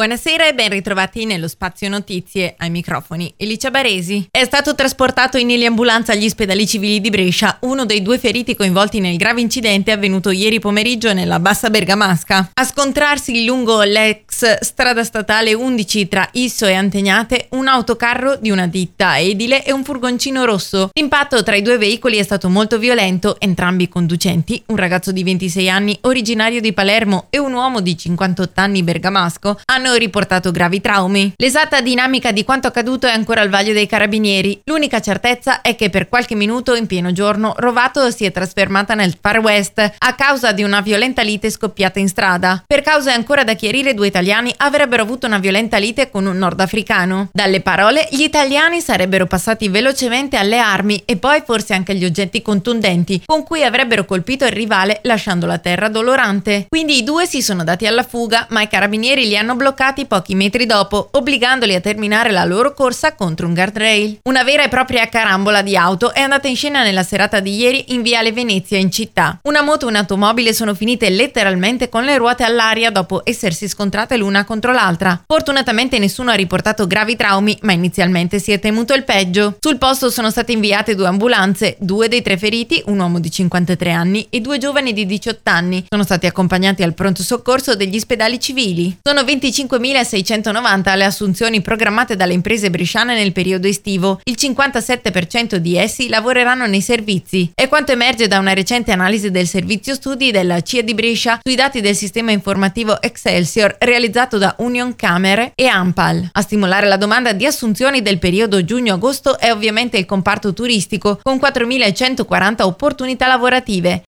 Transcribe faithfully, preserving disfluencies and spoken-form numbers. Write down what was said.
Buonasera e ben ritrovati nello Spazio Notizie, ai microfoni Elicia Baresi. È stato trasportato in eliambulanza agli ospedali civili di Brescia uno dei due feriti coinvolti nel grave incidente avvenuto ieri pomeriggio nella Bassa Bergamasca. A scontrarsi lungo l'ex strada statale undici tra Isso e Antegnate un autocarro di una ditta edile e un furgoncino rosso. L'impatto tra i due veicoli è stato molto violento, entrambi conducenti, un ragazzo di ventisei anni originario di Palermo e un uomo di cinquantotto anni bergamasco, hanno riportato gravi traumi. L'esatta dinamica di quanto accaduto è ancora al vaglio dei carabinieri. L'unica certezza è che per qualche minuto in pieno giorno Rovato si è trasformata nel Far West a causa di una violenta lite scoppiata in strada. Per cause ancora da chiarire, due italiani avrebbero avuto una violenta lite con un nordafricano. Dalle parole, gli italiani sarebbero passati velocemente alle armi e poi forse anche agli oggetti contundenti con cui avrebbero colpito il rivale lasciando la terra dolorante. Quindi i due si sono dati alla fuga, ma i carabinieri li hanno bloccati pochi metri dopo, obbligandoli a terminare la loro corsa contro un guardrail. Una vera e propria carambola di auto è andata in scena nella serata di ieri in Viale Venezia in città. Una moto e un'automobile sono finite letteralmente con le ruote all'aria dopo essersi scontrate l'una contro l'altra. Fortunatamente nessuno ha riportato gravi traumi, ma inizialmente si è temuto il peggio. Sul posto sono state inviate due ambulanze, due dei tre feriti, un uomo di cinquantatré anni e due giovani di diciotto anni, sono stati accompagnati al pronto soccorso degli ospedali civili. Sono venticinquemilaseicentonovanta le assunzioni programmate dalle imprese bresciane nel periodo estivo. Il cinquantasette per cento di essi lavoreranno nei servizi. È quanto emerge da una recente analisi del servizio studi della C I A di Brescia sui dati del sistema informativo Excelsior realizzato da Union Camere e Ampal. A stimolare la domanda di assunzioni del periodo giugno-agosto è ovviamente il comparto turistico, con quattromilacentoquaranta opportunità lavorative.